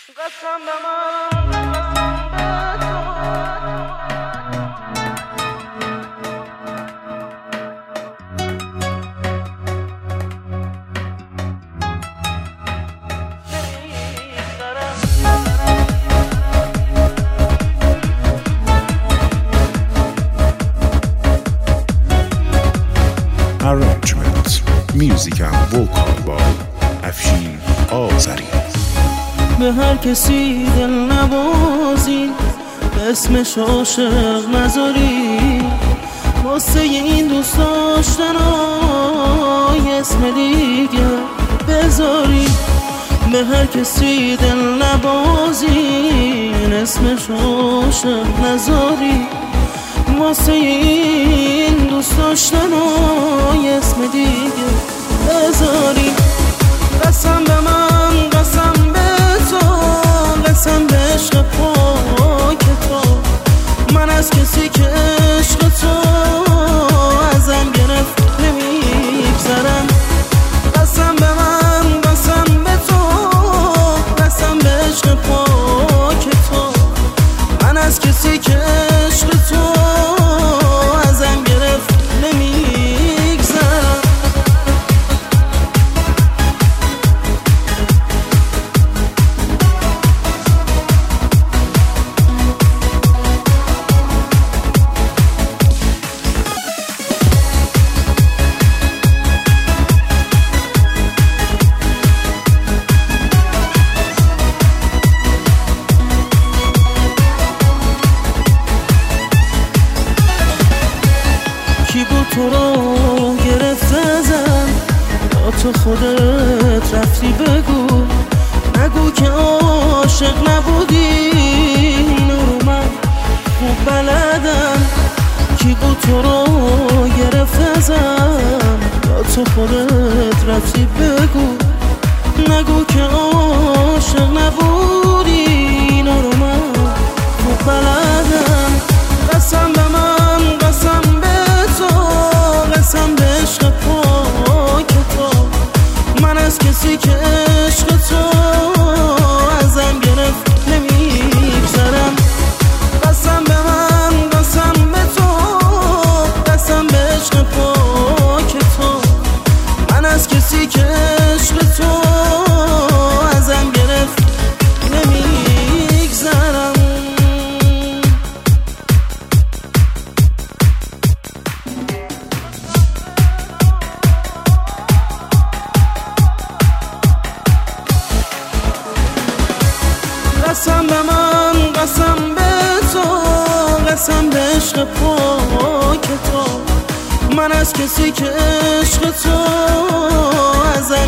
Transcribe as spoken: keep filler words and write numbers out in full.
قسم به من Arrangement, music and vocal by افشین آذری. به هر کسی دل نبازی، اسمش عاشق نذاری، واسه این دوست داشتنای اسم دیگه بذاری. به هر کسی دل نبازی، اسمش عاشق نذاری، واسه این دوست داشتنای اسم دیگه بذاری. قسم به من، قسم به تو، قسم به عشق پاک تو، من از کسی که عشق تو ازم گرفت نمیگذرم. قسم به من، قسم به تو، قسم به عشق پاک تو، من از کسی که عشق تو ازم گرفت نمیگذرم. کی بود تو رو گرفت ازم، یا تو خودت رفتی بگو، نگو که عاشق نبودی، اینو رو من خوب بلدم. کی بود تو رو گرفت ازم، یا تو خودت رفتی بگو، نگو که عاشق نبودی، اینو رو من خوب بلدم. قسم به من، قسم قسم به عشق پاک تو، من از کسی که عشق تو ازم گرفت نمیگذرم. قسم به من، قسم به تو، قسم به عشق پاک تو، من از کسی که عشق تو ازم گرفت نمیگذرم. قسم به من، قسم به تو، قسم به عشق پاک تو، من از کسی که عشق تو ازم